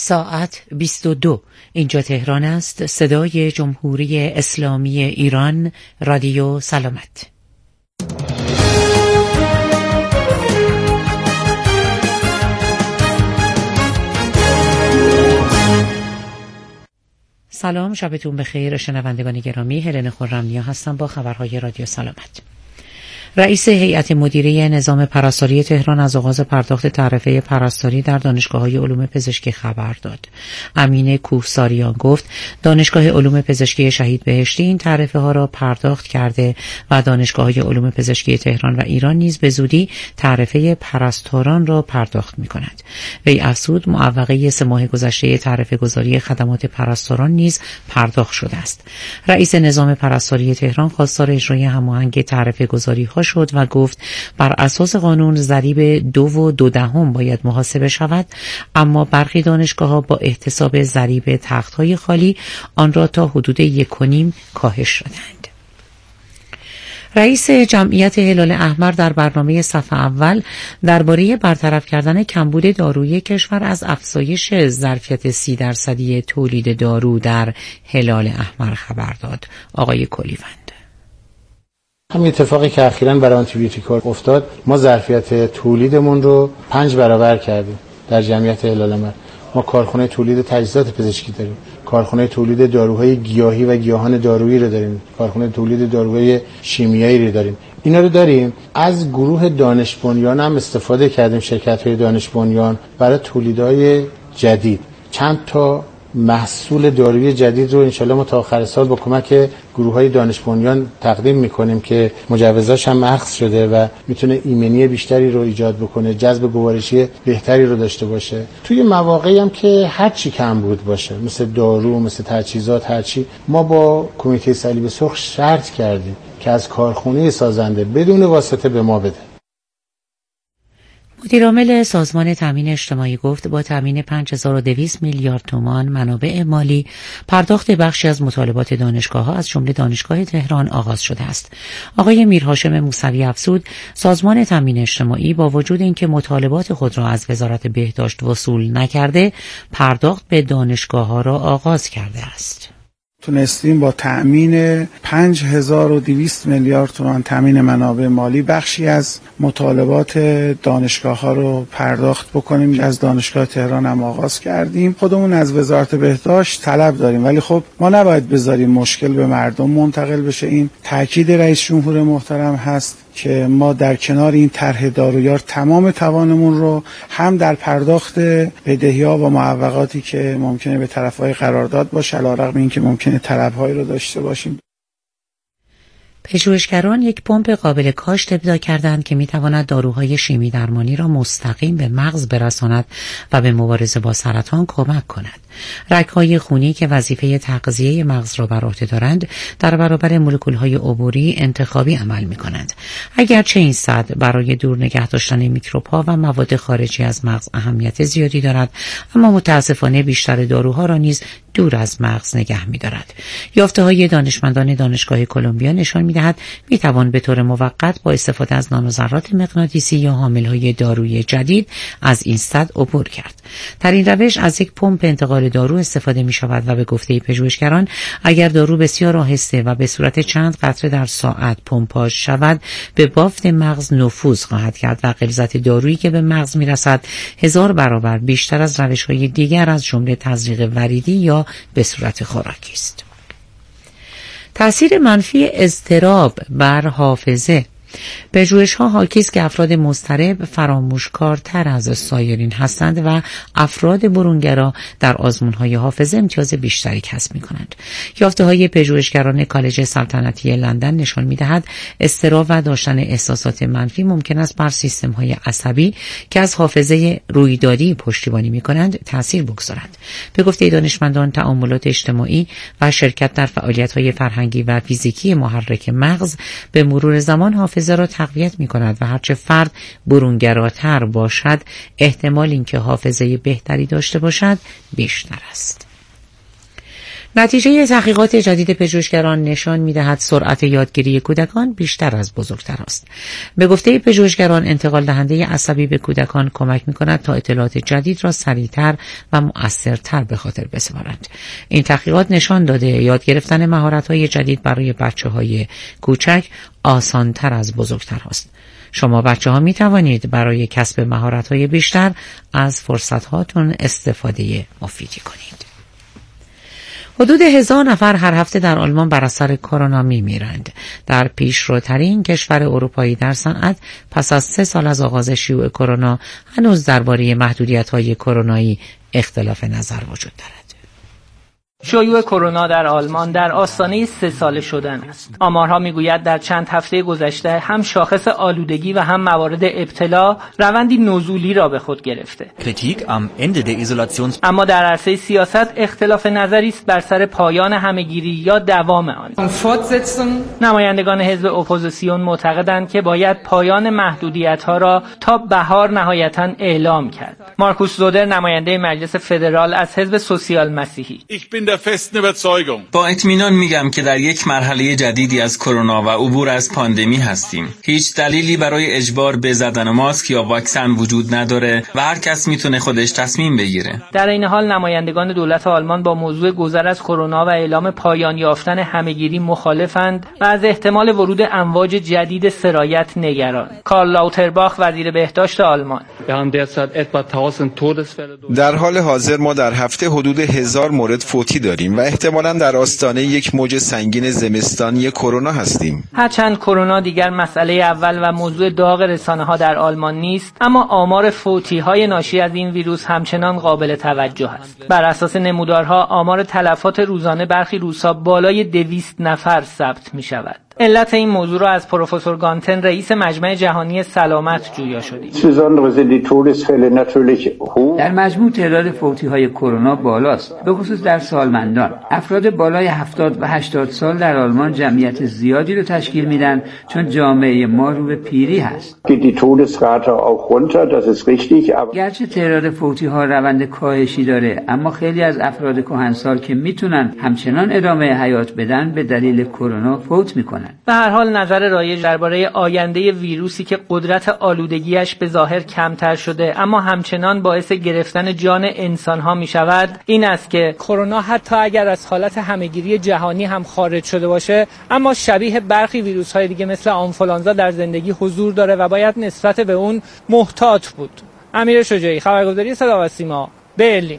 ساعت 22. اینجا تهران است. صدای جمهوری اسلامی ایران. رادیو سلامت. سلام، شبتون بخیر شنوندگان گرامی. هلن خرم‌نیا هستم با خبرهای رادیو سلامت. رئیس هیئت مدیره نظام پرستاری تهران از آغاز پرداخت تعرفه پرستاری در دانشگاه‌های علوم پزشکی خبر داد. امین کوهساریان گفت دانشگاه علوم پزشکی شهید بهشتی این تعرفه ها را پرداخت کرده و دانشگاه‌های علوم پزشکی تهران و ایران نیز به زودی تعرفه پرستاران را پرداخت می‌کند. وی افزود معوقه 3 ماه گذشته تعرفه گذاری خدمات پرستاران نیز پرداخت شده است. رئیس نظام پرستاری تهران خواستار اجرای هماهنگ تعرفه گذاری شد و گفت بر اساس قانون ضریب 2.2 باید محاسبه شود، اما برخی دانشگاه‌ها با احتساب ضریب تخت‌های خالی آن را تا حدود 1.5 کاهش دادند. رئیس جمعیت هلال احمر در برنامه صف اول درباره برطرف کردن کمبود دارویی کشور از افزایش ظرفیت 30% تولید دارو در هلال احمر خبر داد. آقای کلیوند: همین اتفاقی که اخیراً برای آنتیبیوتیکا افتاد، ما ظرفیت تولیدمون رو 5 برابر کردیم در جمعیت هلال احمر. ما کارخانه تولید تجهیزات پزشکی داریم، کارخانه تولید داروهای گیاهی و گیاهان دارویی رو داریم، کارخانه تولید داروهای شیمیایی رو داریم. اینا رو داریم. از گروه دانش بنیان هم استفاده کردیم، شرکت‌های دانش بنیان، برای تولیدهای جدید. چند تا محصول دارویی جدید رو انشالله ما تا آخر سال با کمک گروه‌های دانش بنیان تقدیم می‌کنیم که مجوزاش هم اخذ شده و میتونه ایمنی بیشتری رو ایجاد بکنه، جذب گوارشی بهتری رو داشته باشه. توی مواقعی هم که هر چی کم بود باشه، مثل دارو، مثل تجهیزات، هر چی، ما با کمیته صلیب سرخ شرط کردیم که از کارخونه سازنده بدون واسطه به ما بده. مدیرعامل سازمان تامین اجتماعی گفت با تامین 5200 میلیارد تومان منابع مالی پرداخت بخشی از مطالبات دانشگاه‌ها از جمله دانشگاه تهران آغاز شده است. آقای میرهاشم موسوی افزود سازمان تامین اجتماعی با وجود اینکه مطالبات خود را از وزارت بهداشت وصول نکرده، پرداخت به دانشگاه‌ها را آغاز کرده است. تونستیم با تأمین 5200 میلیارد تومان تأمین منابع مالی بخشی از مطالبات دانشگاه‌ها رو پرداخت بکنیم. از دانشگاه تهران هم آغاز کردیم. خودمون از وزارت بهداشت طلب داریم، ولی خب ما نباید بذاریم مشکل به مردم منتقل بشه. این تاکید رئیس جمهور محترم هست که ما در کنار این طرح دارویار تمام توانمون رو هم در پرداخت بدهی‌ها و معوقاتی که ممکنه به طرف‌های قرارداد باشه، علی‌رغم اینکه ممکنه طلب‌هایی رو داشته باشیم. پژوهشگران یک پمپ قابل کاشت ابداع کردند که می‌تواند داروهای شیمی درمانی را مستقیم به مغز برساند و به مبارزه با سرطان کمک کند. رگ‌های خونی که وظیفه تغذیه مغز را بر عهده دارند در برابر مولکول‌های عبوری انتخابی عمل می‌کنند. اگرچه این سد برای دور نگه داشتن میکروب‌ها و مواد خارجی از مغز اهمیت زیادی دارد، اما متأسفانه بیشتر داروها را نیز دور از مغز نگه می‌دارد. یافته‌های دانشمندان دانشگاه کلمبیا نشان می‌دهد می‌توان به طور موقت با استفاده از نانوذرات مغناطیسی یا حامل‌های دارویی جدید از این سد عبور کرد. در این روش از یک پمپ انتقال دارو استفاده می شود و به گفته پژوهشگران اگر دارو بسیار آهسته و به صورت چند قطره در ساعت پمپاژ شود به بافت مغز نفوذ خواهد کرد و غلظت دارویی که به مغز می رسد 1000 برابر بیشتر از روش‌های دیگر از جمله تزریق وریدی یا به صورت خوراکی است. تأثیر منفی اضطراب بر حافظه. پژوهش‌ها حاکی است که افراد مضطرب فراموشکارتر از سایرین هستند و افراد برونگرا در آزمون‌های حافظه امتیاز بیشتری کسب می‌کنند. یافته‌های پژوهشگران کالج سلطنتی لندن نشان می‌دهد اضطراب و داشتن احساسات منفی ممکن است بر سیستم‌های عصبی که از حافظه رویدادی پشتیبانی می‌کنند تأثیر بگذارد. به گفته دانشمندان تعاملات اجتماعی و شرکت در فعالیت‌های فرهنگی و فیزیکی محرک مغز به مرور زمان حافظه را تقویت می کند و هرچه فرد برونگراتر باشد احتمال اینکه حافظه بهتری داشته باشد بیشتر است. نتیجه تحقیقات جدید پژوهشگران نشان می‌دهد سرعت یادگیری کودکان بیشتر از بزرگتر است. به گفته پژوهشگران انتقال دهنده عصبی به کودکان کمک می‌کند تا اطلاعات جدید را سریعتر و مؤثرتر به خاطر بسپارند. این تحقیقات نشان داده یاد گرفتن مهارت‌های جدید برای بچه‌های کوچک آسان‌تر از بزرگتر است. شما بچه‌ها می توانید برای کسب مهارت‌های بیشتر از فرصت‌هاتون استفاده مفیدی کنید. حدود 1000 نفر هر هفته در آلمان بر اثر کرونا می‌میرند. در پیشروترین کشور اروپایی در صنعت پس از 3 سال از آغاز شیوع کرونا هنوز درباره محدودیت‌های کرونایی اختلاف نظر وجود دارد. شیوع کرونا در آلمان در آستانه 3 ساله شدن است. آمارها میگوید در چند هفته گذشته هم شاخص آلودگی و هم موارد ابتلا روندی نزولی را به خود گرفته. اما در عرصه سیاست اختلاف نظری است بر سر پایان همهگیری یا دوام آن. نمایندگان حزب اپوزیسیون معتقدند که باید پایان محدودیت‌ها را تا بهار نهایتاً اعلام کرد. مارکوس زودر نماینده مجلس فدرال از حزب سوسیال مسیحی: با اطمینان میگم که در یک مرحله جدیدی از کرونا و عبور از پاندمی هستیم. هیچ دلیلی برای اجبار به زدن ماسک یا واکسن وجود نداره و هر کس میتونه خودش تصمیم بگیره. در این حال نمایندگان دولت آلمان با موضوع گذر از کرونا و اعلام پایان یافتن همهگیری مخالفند و از احتمال ورود امواج جدید سرایت نگران. کارل لاوترباخ وزیر بهداشت آلمان: در حال حاضر ما در هفته حدود 1000 مورد فوتی داریم و احتمالاً در آستانه یک موج سنگین زمستانی کرونا هستیم. هرچند کرونا دیگر مسئله اول و موضوع داغ رسانه‌ها در آلمان نیست، اما آمار فوتی‌های ناشی از این ویروس همچنان قابل توجه است. بر اساس نمودارها آمار تلفات روزانه برخی روزها بالای 200 نفر ثبت می‌شود. علت این موضوع را از پروفسور گانتن رئیس مجمع جهانی سلامت جویا شدیم. در مجموع تعداد فوتی‌های کرونا بالاست، به خصوص در سالمندان. افراد بالای 70 و 80 سال در آلمان جمعیت زیادی رو تشکیل میدن چون جامعه ما رو به پیری هست. گرچه تعداد فوتی‌ها روند کاهشی داره، اما خیلی از افراد کهنسال که میتونن همچنان ادامه حیات بدن به دلیل کرونا فوت میکنن. به هر حال نظر رایج درباره آینده ویروسی که قدرت آلودگیش به ظاهر کمتر شده اما همچنان باعث گرفتن جان انسان‌ها می‌شود این است که کرونا حتی اگر از حالت همهگیری جهانی هم خارج شده باشه اما شبیه برخی ویروس‌های دیگه مثل آنفولانزا در زندگی حضور داره و باید نسبت به اون محتاط بود. امیر شجاعی، خبرگزاری صدا و سیما، برلین.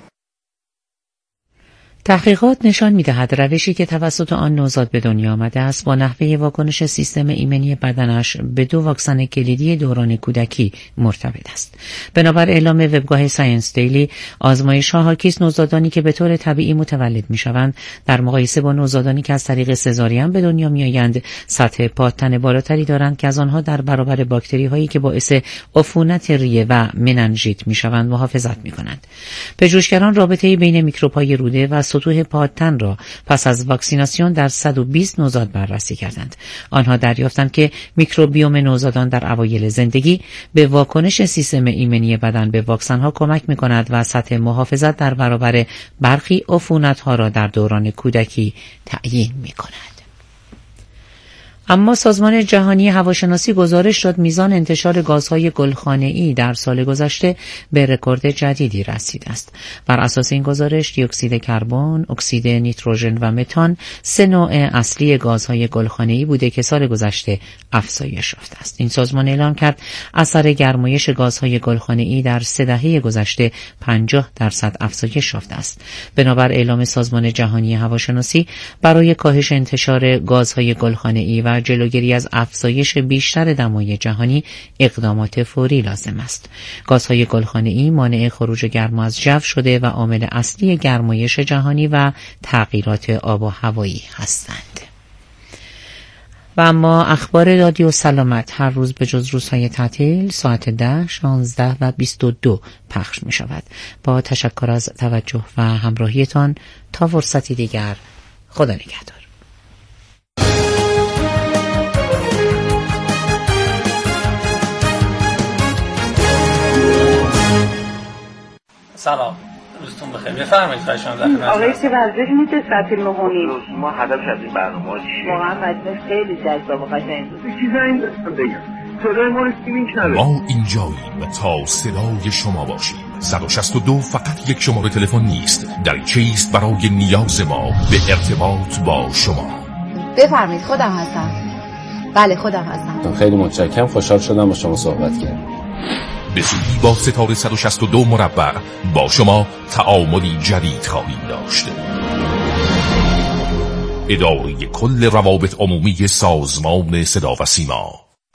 تحقیقات نشان می‌دهد روشی که توسط آن نوزاد به دنیا آمده است با نحوه واکنش سیستم ایمنی بدنش به 2 واکسن کلیدی دوران کودکی مرتبط است. بنابر اعلام وبگاه ساینس دیلی، آزمایش‌ها حاکی است نوزادانی که به طور طبیعی متولد می‌شوند در مقایسه با نوزادانی که از طریق سزارین به دنیا می‌آیند سطح پادتن بالاتری دارند که از آنها در برابر باکتری‌هایی که باعث عفونت ریه و مننژیت می‌شوند محافظت می‌کنند. پژوهشگران رابطه بین میکروب‌های روده و سطوح پادتن را پس از واکسیناسیون در 120 نوزاد بررسی کردند. آنها دریافتند که میکروبیوم نوزادان در اوایل زندگی به واکنش سیستم ایمنی بدن به واکسن‌ها کمک می‌کند و سطح محافظت در برابر برخی عفونت‌ها را در دوران کودکی تعیین می‌کند. اما سازمان جهانی هواشناسی گزارش داد میزان انتشار گازهای گلخانه‌ای در سال گذشته به رکورد جدیدی رسیده است. بر اساس این گزارش دی اکسید کربن، اکسید نیتروژن و متان 3 نوع اصلی گازهای گلخانه‌ای بوده که سال گذشته افزایش یافته است. این سازمان اعلام کرد اثر گرمایش گازهای گلخانه‌ای در 3 دهه گذشته 50% افزایش یافته است. بنابر اعلام سازمان جهانی هواشناسی برای کاهش انتشار گازهای گلخانه‌ای و جلوگیری از افزایش بیشتر دمای جهانی اقدامات فوری لازم است. گازهای گلخانه‌ای مانع خروج گرما از جو شده و عامل اصلی گرمایش جهانی و تغییرات آب و هوایی هستند. و اما اخبار رادیو سلامت هر روز به جز روزهای تعطیل ساعت 10، 16 و 22 پخش می شود. با تشکر از توجه و همراهیتان تا فرصتی دیگر، خدا نگهدار. سلام، روزتون بخیر. بفرمایید فرشان در خدمت. آقای چه ورزش میشه ساعت 9:30 ما هدف از این برنامه چیه؟ واقعا مجلس خیلی جذاب و قشنگ بود. چیزایی بگم. صدای ما رو سیمینگ نداره. ما اینجاییم تا صدای شما باشیم. 162 فقط یک شماره تلفن نیست، دریچه است برای نیاز ما به ارتباط با شما. بفرمایید. خودم هستم. بله خودم هستم. خیلی متشکرم، خوشحال شدم با شما صحبت کردم. به زودی با ستاره 162 مربع با شما تعاملی جدید خواهیم داشت. اداره کل روابط عمومی سازمان صدا و سیما.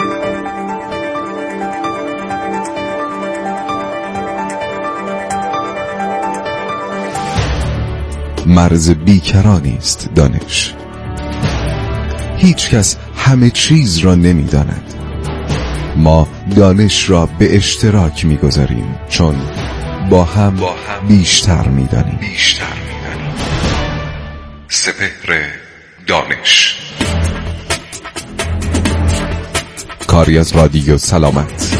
مرز بیکرانی است دانش. هیچ کس همه چیز را نمی داند. ما دانش را به اشتراک می گذاریم چون با هم بیشتر می دانیم. سپهر دانش، کاری از رادیو سلامت.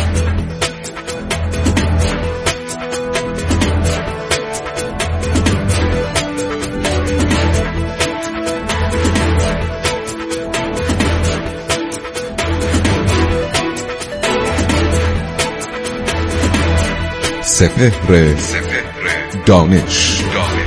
سپهر دانش.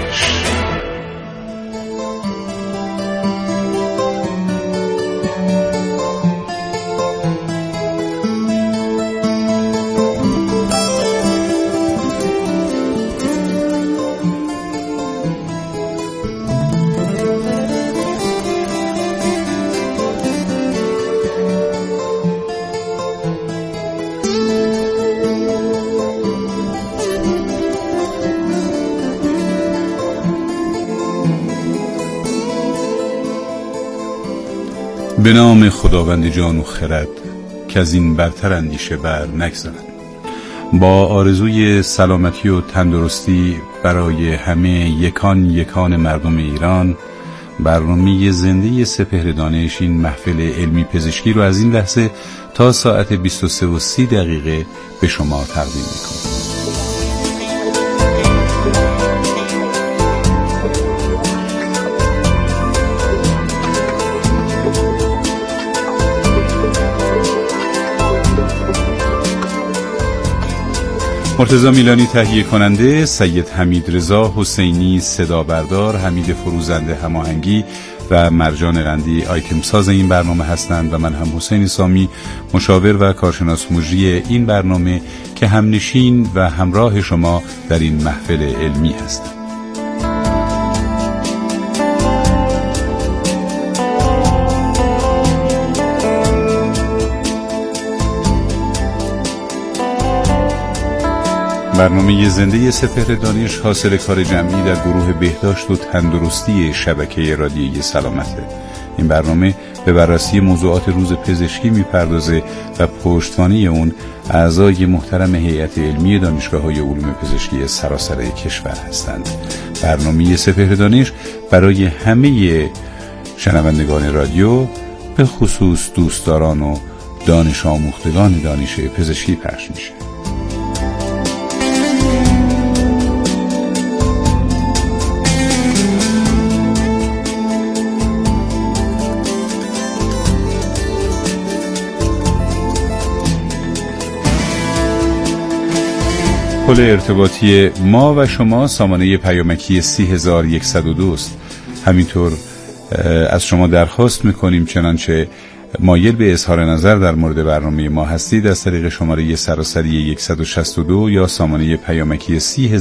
به نام خداوند جان و خرد که از این برتر اندیشه بر نگذرد. با آرزوی سلامتی و تندرستی برای همه یکان مردم ایران، برنامه زنده سپهر دانش این محفل علمی پزشکی رو از این لحظه تا ساعت 23:30 به شما تقدیم می‌کنم. مرتضی میلانی تهیه کننده، سید حمید رضا حسینی صدا بردار، حمید فروزنده هماهنگی و مرجان قندی آیتم ساز این برنامه هستند و من هم حسین سامی مشاور و کارشناس مجری این برنامه که همنشین و همراه شما در این محفل علمی هستم. برنامه زنده سپهر دانش حاصل کار جمعی در گروه بهداشت و تندرستی شبکه رادیویی سلامته. این برنامه به بررسی موضوعات روز پزشکی میپردازه و پشتوانه اون اعضای محترم هیئت علمی دانشگاه‌های علوم پزشکی سراسر کشور هستند. برنامه سپهر دانش برای همه شنوندگان رادیو، به خصوص دوستداران و دانش آموختگان دانش پزشکی پخش میشه. پل ارتباطی ما و شما سامانه پیامکی 30102 است. همینطور از شما درخواست میکنیم چنانچه مایل به اظهار نظر در مورد برنامه ما هستید از طریق شماره سراسری 162 یا سامانه پیامکی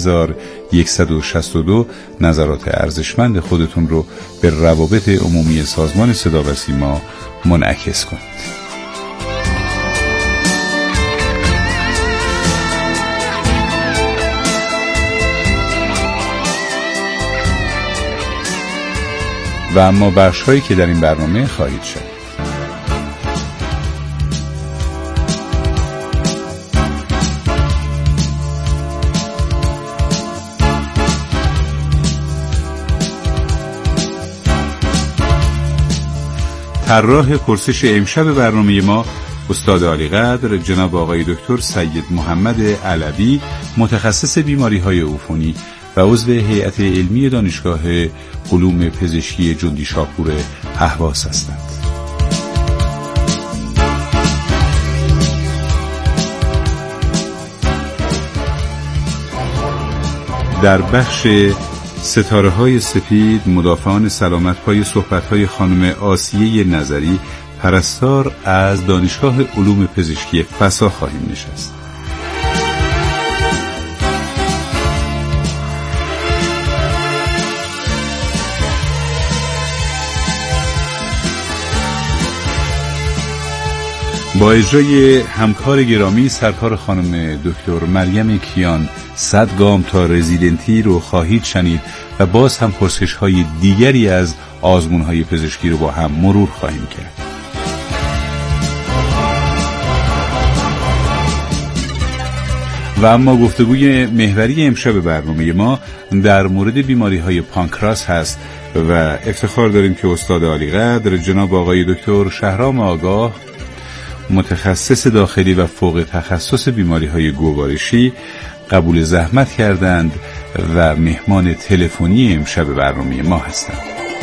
30162 نظرات ارزشمند خودتون رو به روابط عمومی سازمان صدا و سیما منعکس کنید. و اما بخش‌هایی که در این برنامه خواهید شد. طراح پرسش امشب برنامه ما استاد عالیقدر جناب آقای دکتر سید محمد علوی، متخصص بیماری‌های عفونی و عضو هیئت علمی دانشگاه علوم پزشکی جندی شاپور اهواز هستند. در بخش ستاره‌های سپید مدافعان سلامت پای صحبت‌های خانم آسیه نظری پرستار از دانشگاه علوم پزشکی فسا خواهیم نشست. با اجرای همکار گرامی سرکار خانم دکتر مریم کیان 100 گام تا رزیدنتی رو خواهید شنید و باز هم پرسش‌های دیگری از آزمون‌های پزشکی رو با هم مرور خواهیم کرد. و اما گفتگوی محوری امشب برنامه ما در مورد بیماری‌های پانکراس هست و افتخار داریم که استاد عالیقدر جناب آقای دکتر شهرام آگاه، متخصص داخلی و فوق تخصص بیماری‌های گوارشی، قبول زحمت کردند و مهمان تلفنی امشب برنامه ما هستند.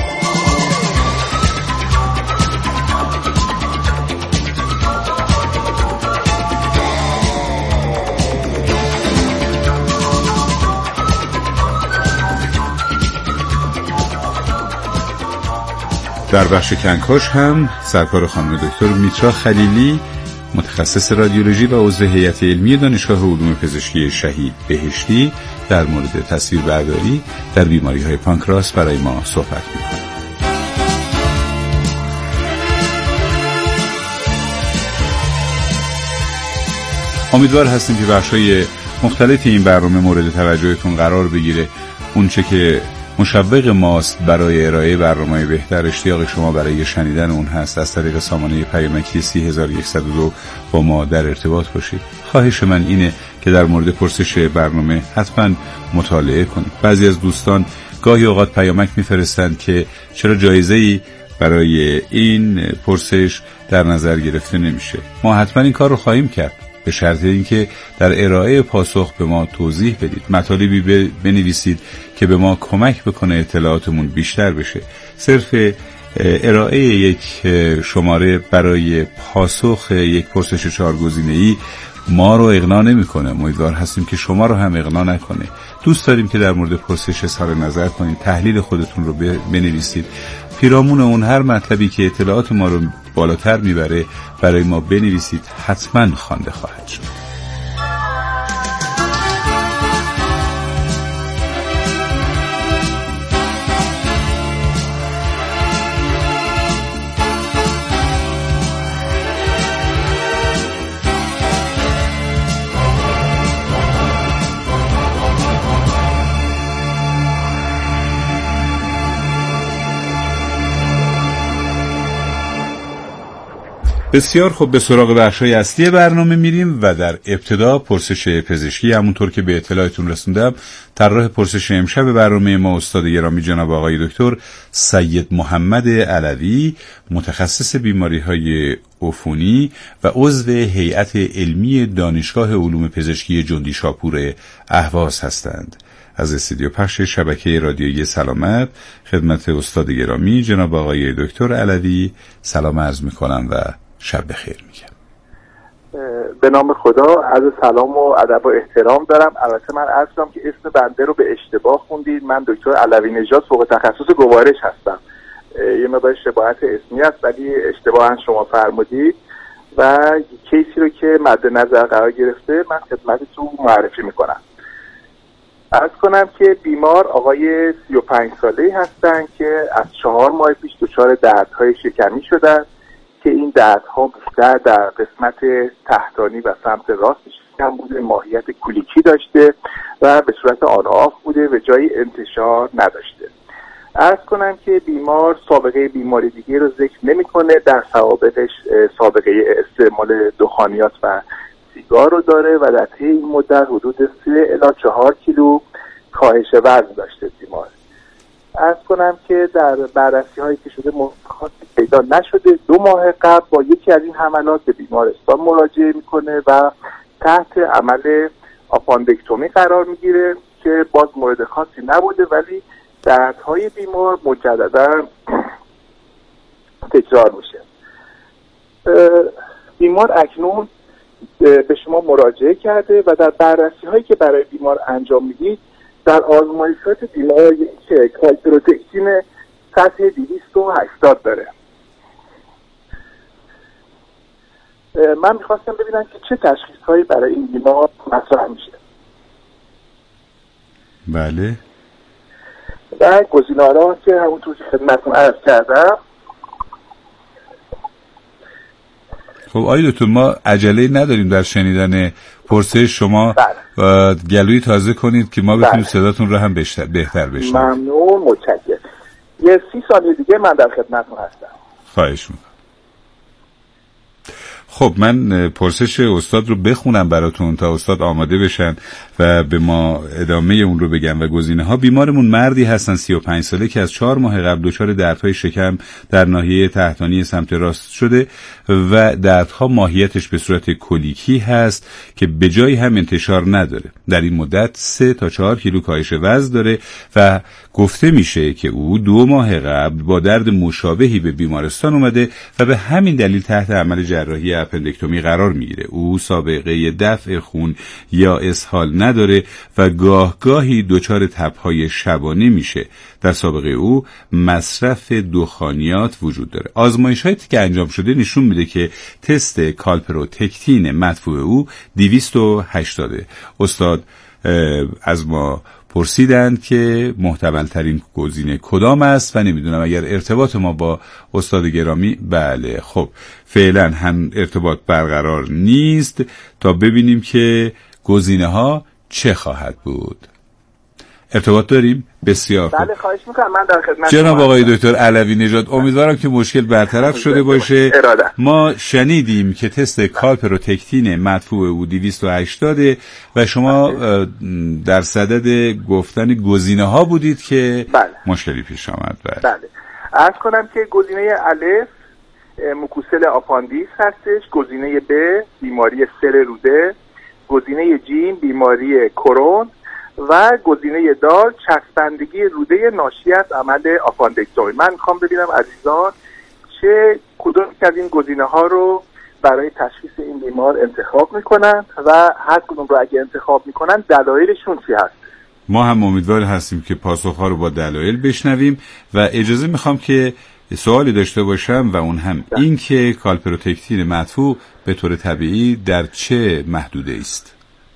در بخش کنکاش هم سرکار خانم دکتر میترا خلیلی، متخصص رادیولوژی و عضو هیئت علمی دانشگاه علوم پزشکی شهید بهشتی، در مورد تصویربرداری در بیماری‌های پانکراس برای ما صحبت می‌کنند. امیدوار هستیم که بخش‌های مختلفی این برنامه مورد توجهتون قرار بگیره. اونچه که مشوق ماست برای ارائه برنامه بهتر، اشتیاق شما برای شنیدن اون هست. از طریق سامانه پیامکی 30102 با ما در ارتباط باشید. خواهش من اینه که در مورد پرسش برنامه حتما مطالعه کنید. بعضی از دوستان گاهی اوقات پیامک میفرستند که چرا جایزه‌ای برای این پرسش در نظر گرفته نمیشه. ما حتما این کار رو خواهیم کرد، به شرط اینکه در ارائه پاسخ به ما توضیح بدید، مطالبی بنویسید که به ما کمک بکنه اطلاعاتمون بیشتر بشه. صرف ارائه یک شماره برای پاسخ یک پرسش 4 گزینه‌ای ما رو اقناع نمی‌کنه. امیدوار هستیم که شما رو هم اقناع نکنه. دوست داریم که در مورد پرسش اظهار نظر کنید، تحلیل خودتون رو بنویسید. پیرامون اون هر مطلبی که اطلاعات ما رو بالاتر میبره برای ما بنویسید، حتما خوانده خواهد شد. بسیار خوب، به سراغ بخش‌های اصلی برنامه میریم و در ابتدا پرسش پزشکی. همونطور که به اطلاعتون رسوندم، طراح پرسش امشب برنامه ما استاد گرامی جناب آقای دکتر سید محمد علوی، متخصص بیماری‌های عفونی و عضو هیئت علمی دانشگاه علوم پزشکی جندی شاپور اهواز هستند. از استودیو پخش شبکه رادیویی سلامت خدمت استاد گرامی جناب آقای دکتر علوی سلام عرض می‌کنم و شب بخیر میگم. به نام خدا عرض سلام و ادب و احترام دارم. البته من عرض کنم که اسم بنده رو به اشتباه خوندید. من دکتر علوی نژاد فوق تخصص گوارش هستم. یه مقدار شباهت اسمی است ولی اشتباها شما فرمودید و کیسی رو که مد نظر قرار گرفته من خدمتتون معرفی میکنم. عرض کنم که بیمار آقای 35 ساله‌ای هستن که از 4 ماه پیش دچار دردهای شکمی شدن که این دردها بیشتر در قسمت تحتانی و سمت راست شکم بوده، ماهیت کولیکی داشته و به صورت آن آف بوده و جای انتشار نداشته. عرض کنم که بیمار سابقه بیماری دیگه رو ذکر نمی‌کنه، در سوابقش سابقه استعمال دخانیات و سیگار رو داره و در طی این مدت حدود 3 الی 4 کیلو کاهش وزن داشته بیمار. عرض کنم که در بررسی هایی که شده مشخص پیدا نشده. 2 ماه قبل با یکی از این حملات به بیمارستان مراجعه میکنه و تحت عمل آپاندکتومی قرار میگیره که باز مورد خاصی نبوده، ولی دردهای بیمار مجددا تکرار میشه. بیمار اکنون به شما مراجعه کرده و در بررسی هایی که برای بیمار انجام میدید در آزمایشات بیمار که کالپروتکتین سطح 280 داره. من میخواستم ببینم که چه تشخیص هایی برای این بیمار مطرح میشه. بله. و گزینه‌ها که همونطور که خدمتتون عرض کردم. خب آقای دکتر، ما عجله نداریم در شنیدن پرسش شما. گلوی تازه کنید که ما بتونیم صداتون رو هم بهتر بشنویم. ممنون، متشکرم. یه 30 ثانیه دیگه من در خدمتتون هستم. خواهش میکنم. خب من پرسش استاد رو بخونم براتون تا استاد آماده بشن و به ما ادامه اون رو بگم. و گزینه ها: بیمارمون مردی هستن 35 ساله که از 4 ماه قبل دچار دردهای شکم در ناحیه تحتانی سمت راست شده و دردها ماهیتش به صورت کلیکی هست که به جایی هم انتشار نداره. در این مدت 3 تا 4 کیلو کاهش وزن داره و گفته میشه که او 2 ماه قبل با درد مشابهی به بیمارستان اومده و به همین دلیل تحت عمل جراحی اپندکتومی قرار میگیره. او سابقه دفع خون یا اسهال نداره و گاهی دچار تب‌های شبانه میشه. در سابقه او مصرف دخانیات وجود داره. آزمایش‌هایی که انجام شده نشون میده که تست کالپروتکتین مدفوع او 280. استاد از ما پرسیدند که محتمل ترین گزینه کدام است و نمیدونم اگر ارتباط ما با استاد گرامی. بله، خب فعلا هم ارتباط برقرار نیست تا ببینیم که گزینه ها چه خواهد بود. ارتباط داریم؟ بسیار خوب. بله، خواهش میکنم. من در خدمت جناب آقای دکتر علوی نژاد، امیدوارم که مشکل برطرف شده باشه. ما شنیدیم که تست کالپروتکتین مدفوع او 280 و شما در صدد گفتن گزینه ها بودید که مشکلی پیش آمد. بله. عرض کنم که گزینه الف موکوسل آپاندیس هستش، گزینه ب بیماری سر روده، گزینه جیم بیماری کرون و گزینه دال چسبندگی روده ناشی از عمل آپاندکتومی. من میخوام ببینم عزیزان چه کدوم از این گزینه ها رو برای تشخیص این بیمار انتخاب میکنن و هر کدوم رو اگه انتخاب میکنن دلایلشون چی هست. ما هم امیدوار هستیم که پاسخها رو با دلایل بشنویم و اجازه میخوام که سوالی داشته باشم و اون هم این که کالپروتکتین مدفوع به طور طبیعی در چه محدوده است؟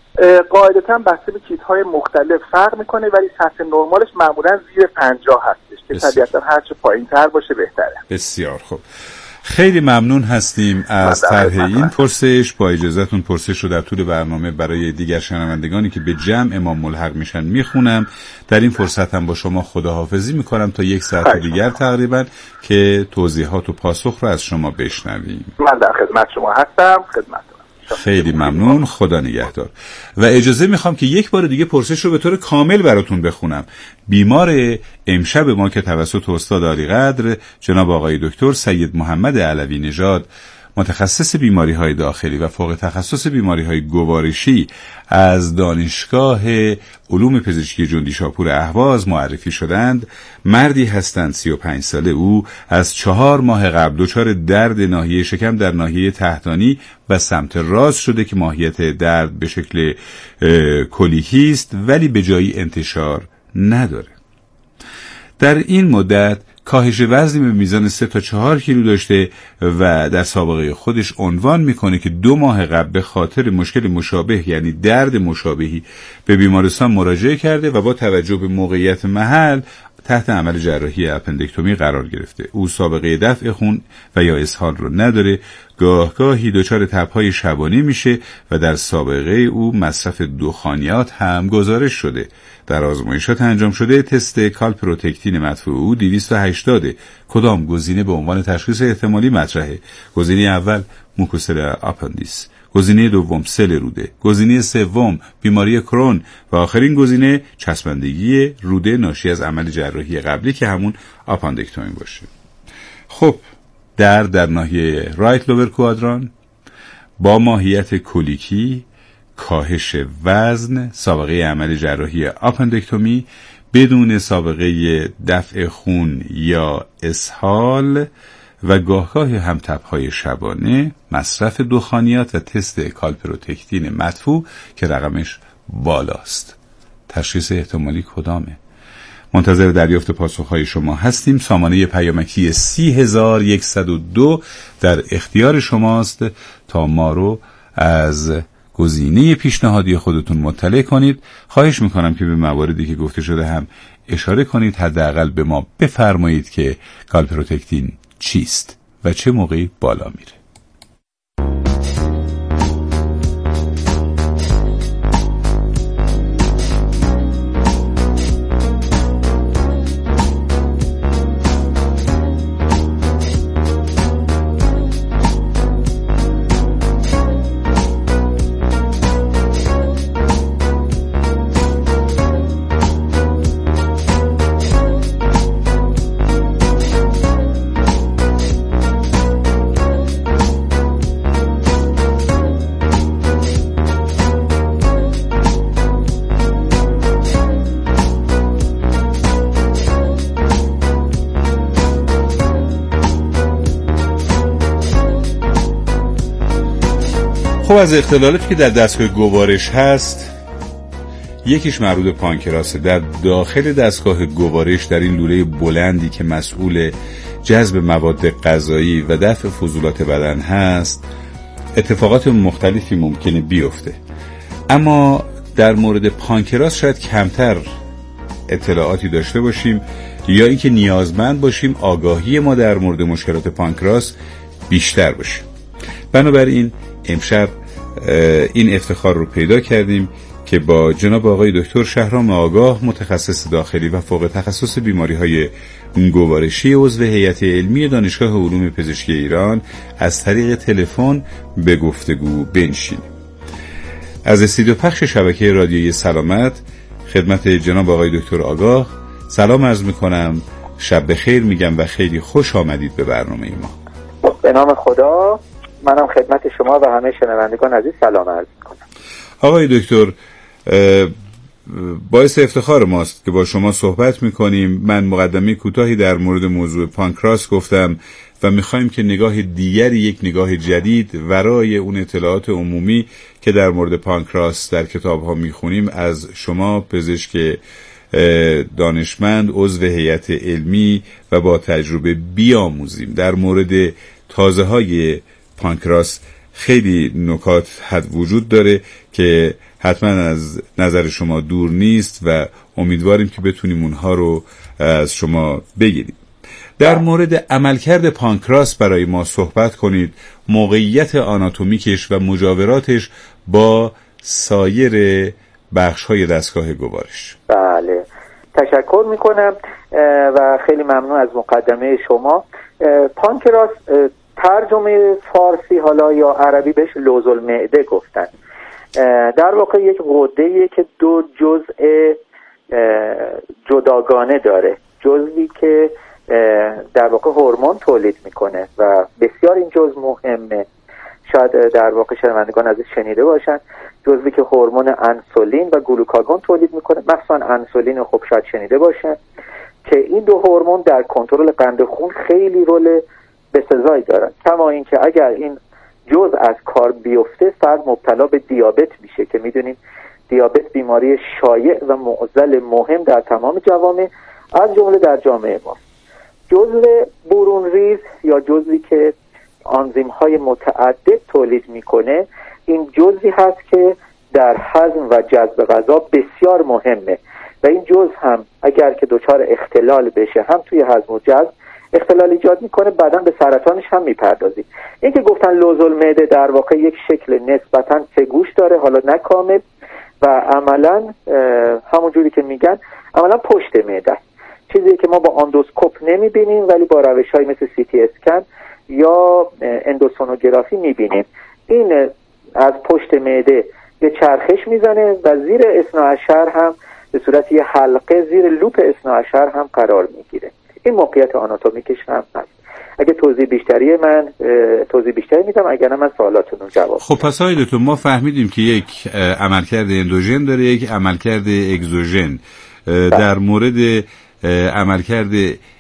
قاعدتا بسته به کیت های مختلف فرق میکنه، ولی سطح نرمالش معمولا زیر 50 هستش که طبیعتا هرچه پایین تر باشه بهتره. بسیار خوب، خیلی ممنون هستیم از طرح این پرسش. با اجازهتون پرسش رو در طول برنامه برای دیگر شنوندگانی که به جمع ما ملحق میشن میخونم. در این فرصت هم با شما خداحافظی میکنم تا 1 ساعت دیگر تقریبا که توضیحات و پاسخ رو از شما بشنویم. من در خدمت شما هستم. خیلی ممنون، خدا نگهدار. و اجازه میخوام که یک بار دیگه پرسش رو به طور کامل براتون بخونم. بیمار امشب ما که توسط استاد عالی قدر جناب آقای دکتر سید محمد علوی نژاد، متخصص بیماری‌های داخلی و فوق تخصص بیماری‌های گوارشی از دانشگاه علوم پزشکی جندی شاپور اهواز معرفی شدند. مردی هستند 35 ساله. او از 4 ماه قبل دچار درد ناحیه شکم در ناحیه تحتانی و سمت راست شده که ماهیت درد به شکل کلیکی است ولی به جایی انتشار نداره. در این مدت کاهش وزنی به میزان 3 تا 4 کیلو داشته و در سابقه خودش عنوان میکنه که 2 ماه قبل به خاطر مشکل مشابه یعنی درد مشابهی به بیمارستان مراجعه کرده و با توجه به موقعیت محل تحت عمل جراحی اپندکتومی قرار گرفته. او سابقه دفع خون و یا اسهال رو نداره. گاهی دچار تب‌های شبانه میشه و در سابقه او مصرف دخانیات هم گزارش شده. در آزمایشات انجام شده تست کالپروتکتین مدفوع او 280. کدام گزینه به عنوان تشخیص احتمالی مطرحه؟ گزینه اول موکوسل آپاندیس، گزینه دوم سل روده، گزینه سوم بیماری کرون و آخرین گزینه چسبندگی روده ناشی از عمل جراحی قبلی که همون آپاندکتومی باشه. خب درد در ناحیه رایت لوور کوادران با ماهیت کلیکی کاهش وزن، سابقه عمل جراحی آپندکتومی، بدون سابقه دفع خون یا اسهال و گاهگاه هم تب‌های شبانه، مصرف دخانیات و تست کالپروتکتین مدفوع که رقمش بالاست. تشخیص احتمالی کدامه؟ منتظر دریافت پاسخهای شما هستیم. سامانه پیامکی 30102 در اختیار شماست تا ما رو از گزینه پیشنهادی خودتون مطلع کنید. خواهش میکنم که به مواردی که گفته شده هم اشاره کنید، حداقل به ما بفرمایید که کالپروتکتین چیست و چه موقعی بالا میره. خب از اختلالاتی که در دستگاه گوارش هست، یکیش مربوط به پانکراسه. در داخل دستگاه گوارش، در این لوله بلندی که مسئول جذب مواد غذایی و دفع فضولات بدن هست، اتفاقات مختلفی ممکنه بیفته. اما در مورد پانکراس شاید کمتر اطلاعاتی داشته باشیم یا اینکه نیازمند باشیم آگاهی ما در مورد مشکلات پانکراس بیشتر باشه. بنابراین امشب این افتخار رو پیدا کردیم که با جناب آقای دکتر شهرام آگاه، متخصص داخلی و فوق تخصص بیماری‌های گوارشی، عضو هیئت علمی دانشگاه علوم پزشکی ایران، از طریق تلفن به گفتگو بنشینیم. از استودیو پخش شبکه رادیویی سلامت خدمت جناب آقای دکتر آگاه سلام عرض میکنم، شب بخیر میگم و خیلی خوش آمدید به برنامه ما. به نام خدا، منم خدمت شما و همه شنوندگان عزیز سلام عرض میکنم. آقای دکتر، باعث افتخار ماست که با شما صحبت میکنیم. من مقدمه کوتاهی در مورد موضوع پانکراس گفتم و میخوایم که نگاه دیگری، یک نگاه جدید ورای اون اطلاعات عمومی که در مورد پانکراس در کتاب ها میخونیم از شما، پزشک دانشمند، عضو هیئت علمی و با تجربه بیاموزیم. در مورد تازه های پانکراس خیلی نکات وجود داره که حتما از نظر شما دور نیست و امیدواریم که بتونیم اونها رو از شما بگیریم. در مورد عملکرد پانکراس برای ما صحبت کنید، موقعیت آناتومیکش و مجاوراتش با سایر بخش‌های دستگاه گوارش. بله، تشکر میکنم و خیلی ممنون از مقدمه شما. پانکراس ترجمه فارسی حالا یا عربی بهش لوزالمعده گفتن. در واقع یک غده‌ایه که دو جزء جداگانه داره. جزئی که در واقع هورمون تولید میکنه و بسیار این جزء مهمه. شاید در واقع شنوندگان عزیز شنیده باشن، جزئی که هورمون انسولین و گلوکاگون تولید میکنه، مخصوصا انسولین خب شاید شنیده باشن که این دو هورمون در کنترل قند خون خیلی رول بسزایی دارن. کما اینکه اگر این جزء از کار بیفته فرد مبتلا به دیابت میشه که میدونیم دیابت بیماری شایع و معضل مهم در تمام جوامع از جمله در جامعه ما. جزء برون ریز یا جزئی که آنزیم های متعدد تولید میکنه، این جزئی هست که در هضم و جذب غذا بسیار مهمه و این جزء هم اگر که دچار اختلال بشه هم توی هضم و جذب اختلال ایجاد میکنه، بعداً به سرطانش هم میپردازیم. این که گفتن لوزالمعده در واقع یک شکل نسبتاً سه‌گوش داره، حالا نه کامل، و عملاً همون جوری که میگن عملاً پشت معده است. چیزی که ما با اندوسکوپ نمیبینیم ولی با روش‌های مثل سی تی اسکن یا اندوسونوگرافی میبینیم. این از پشت معده یه چرخش میزنه و زیر اثنا عشر هم به صورت یه حلقه زیر لوپ اثنا عشر هم قرار میگیره. این موقعیت آناتومیکش هم هست. اگه توضیح بیشتری میدم، اگر نه من سوالاتون رو جواب. خب پس آقای دکتر ما فهمیدیم که یک عملکرد اندوژن داره، یک عملکرد اگزوژن. در مورد عملکرد